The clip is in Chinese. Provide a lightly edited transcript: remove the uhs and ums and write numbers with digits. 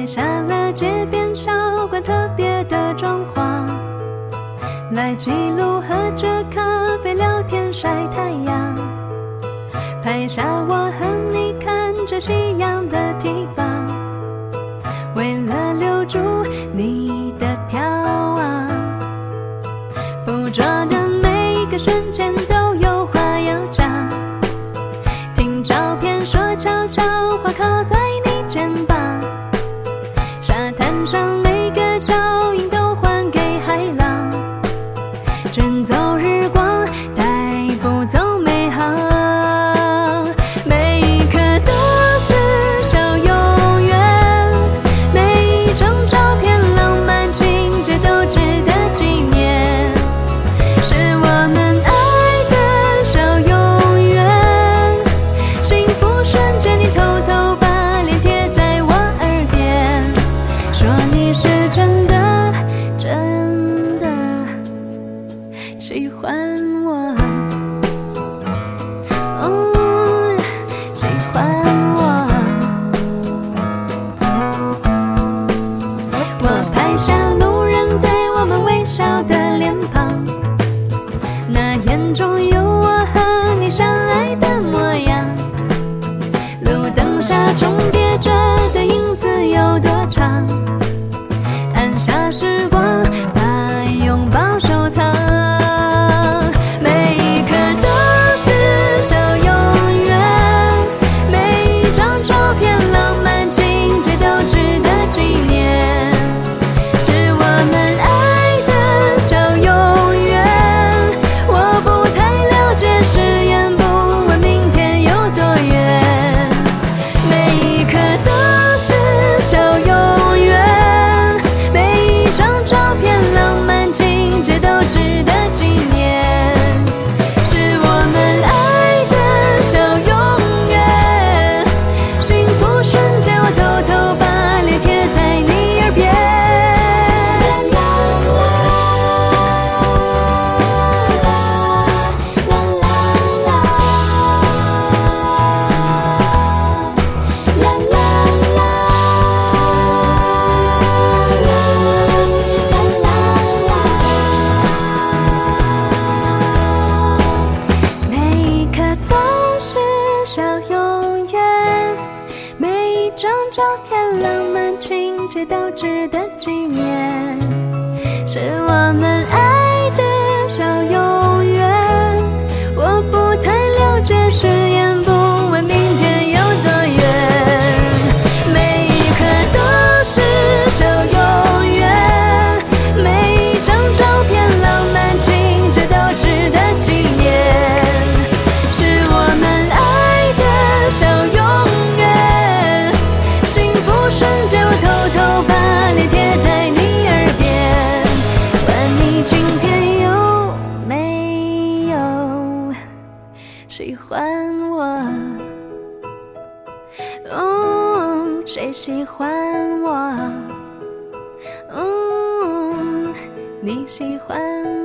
拍下了街边小馆特别的装潢，来记录喝着咖啡聊天晒太阳，拍下我和你看着夕阳的地方，为了留住你的眺望，捕捉的每一个瞬间都有话要讲，听照片说悄悄话靠在你肩膀，沙滩上每个脚印都还给海浪，卷走日光带不走美好，每一刻都是小永远，每一张照片浪漫情节都值得纪念，是我们爱的小永远，幸福瞬间你偷偷把脸贴在我耳边，说你是真的真的喜欢我，喜欢我。我拍下路人对我们微笑的脸庞，那眼中有我和你相爱的模样，路灯下重叠着的影子有多长，按下时光把拥抱收藏，每一刻都是小永远，每一张照片浪漫情节都值得纪念，是我们爱的小永远，我不太了解誓言不问明天有多远，每一刻都是小永远，每一张照片浪漫情节都值得纪念，是我们爱的小永远，幸福瞬间我偷偷把脸贴在你耳边，每一刻都是小永远，每一张照片浪漫情节都值得纪念，是我们爱的小永远，我不太了解誓言不问明天有多远，每一刻都是小永远，每一张照片浪漫情节都值得纪念，是我们爱的小永远，幸福瞬间我偷偷把脸贴在你耳边，问你今天有没有喜欢我，谁喜欢我，你喜欢